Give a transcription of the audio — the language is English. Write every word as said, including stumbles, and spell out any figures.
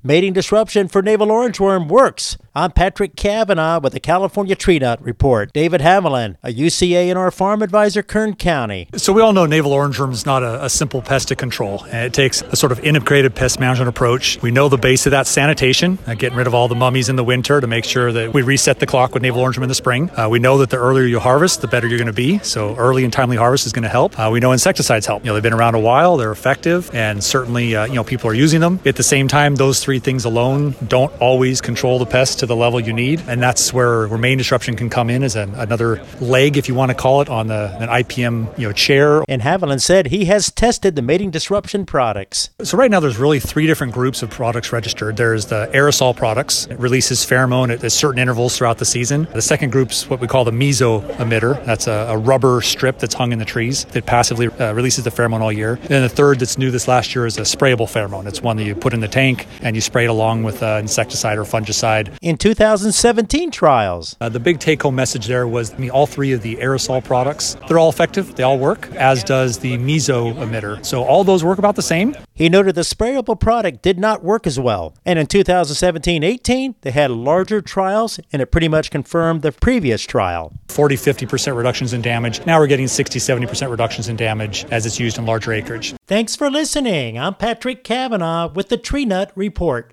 Mating disruption for navel orangeworm works. I'm Patrick Cavanaugh with the California Tree Nut Report. David Hamelin, a U C A N R farm advisor, Kern County. So we all know navel orangeworm is not a, a simple pest to control. And it takes a sort of integrated pest management approach. We know the base of that sanitation, uh, getting rid of all the mummies in the winter to make sure that we reset the clock with navel orangeworm in the spring. Uh, we know that the earlier you harvest, the better you're going to be. So early and timely harvest is going to help. Uh, we know insecticides help. You know, they've been around a while, they're effective, and certainly uh, you know people are using them. At the same time, those three things alone don't always control the pest to the level you need, and that's where, where mating disruption can come in as an, another leg, if you want to call it, on the an I P M you know chair. And Haviland said he has tested the mating disruption products. So right now there's really three different groups of products registered. There's the aerosol products. It releases pheromone at, at certain intervals throughout the season. The second group's what we call the meso emitter. That's a, a rubber strip that's hung in the trees that passively uh, releases the pheromone all year. And the third that's new this last year is a sprayable pheromone. It's one that you put in the tank and you spray it along with uh, insecticide or fungicide. In two thousand seventeen trials, uh, the big take-home message there was I mean, all three of the aerosol products, they're all effective, they all work, as does the meso emitter. So all those work about the same. He noted the sprayable product did not work as well. And in two thousand seventeen eighteen, they had larger trials, and it pretty much confirmed the previous trial. forty to fifty percent reductions in damage. Now we're getting sixty to seventy percent reductions in damage as it's used in larger acreage. Thanks for listening. I'm Patrick Cavanaugh with the Tree Nut Report.